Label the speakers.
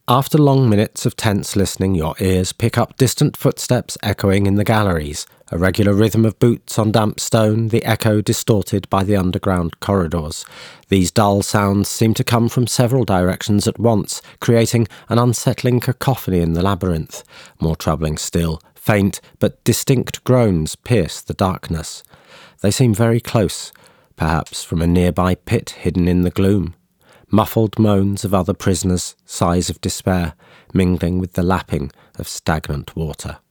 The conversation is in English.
Speaker 1: After long minutes of tense listening, your ears pick up distant footsteps echoing in the galleries, a regular rhythm of boots on damp stone, the echo distorted by the underground corridors. These dull sounds seem to come from several directions at once, creating an unsettling cacophony in the labyrinth. More troubling still, faint but distinct groans pierce the darkness. They seem very close, perhaps from a nearby pit hidden in the gloom. Muffled moans of other prisoners, sighs of despair, mingling with the lapping of stagnant water.